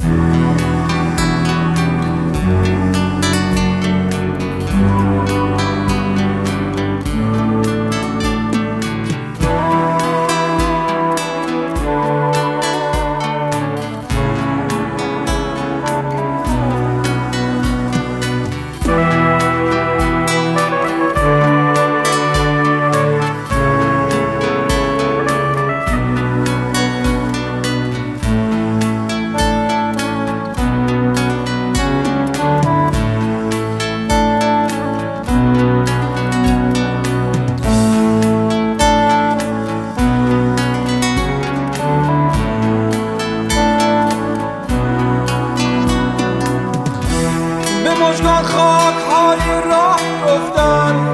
مژگان خاک های راه رفتن،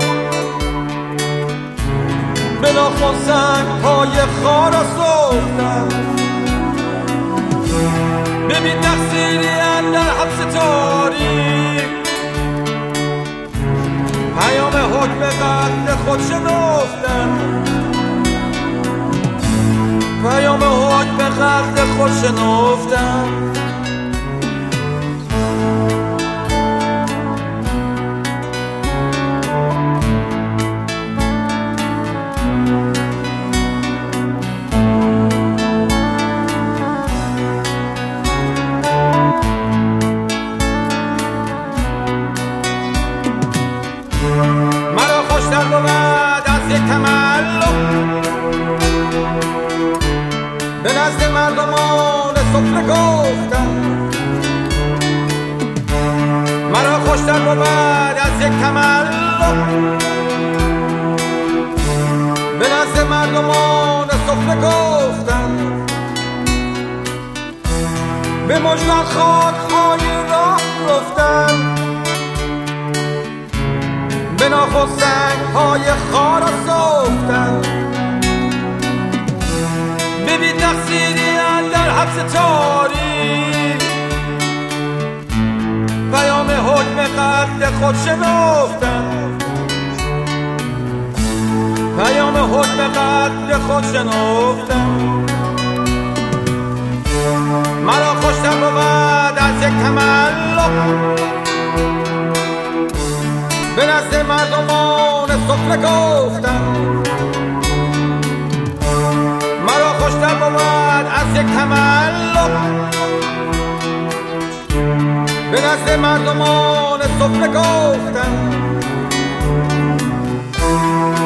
به ناخن سنگ پای خارا سفتن. ببین تقصیری اندر حبس تاریک، پیام حکم قتل خود شنفتن. پیام حکم قتل خود شنفتن. مرا خوشتر بود از یک تملق، به نزد مردمان سفره گفتن. مرا خوشتر بود از یک تملق، به نزد مردمان سفره گفتن. به مژگان خاک های راه رفتن، به ناخن سنگ های خارا سفتن. ببین تقصیری اندر حبس تاریک، پیام حکم قتل خود شنفتن. پیام حکم قتل خود شنفتن. مرا خوشتر بود از یک تملق، به نزد مردمان سفره گفتن. مرا خوشتر بود از یک تملق، به نزد مردمان سفره گفتن.